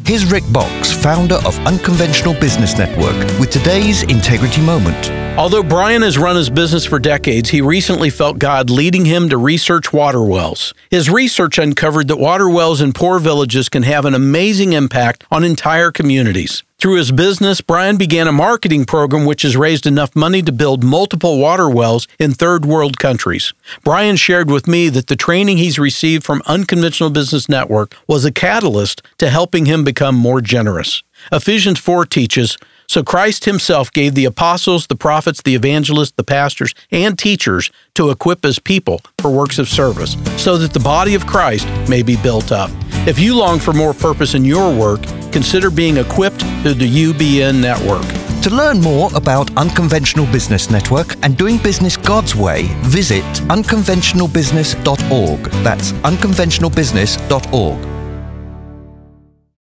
Here's Rick Box, founder of Unconventional Business Network, with today's Integrity Moment. Although Brian has run his business for decades, he recently felt God leading him to research water wells. His research uncovered that water wells in poor villages can have an amazing impact on entire communities. Through his business, Brian began a marketing program which has raised enough money to build multiple water wells in third world countries. Brian shared with me that the training he's received from Unconventional Business Network was a catalyst to helping him become more generous. Ephesians 4 teaches, "So Christ himself gave the apostles, the prophets, the evangelists, the pastors, and teachers to equip his people for works of service, so that the body of Christ may be built up." If you long for more purpose in your work, consider being equipped through the UBN network. To learn more about Unconventional Business Network and doing business God's way, visit unconventionalbusiness.org. That's unconventionalbusiness.org.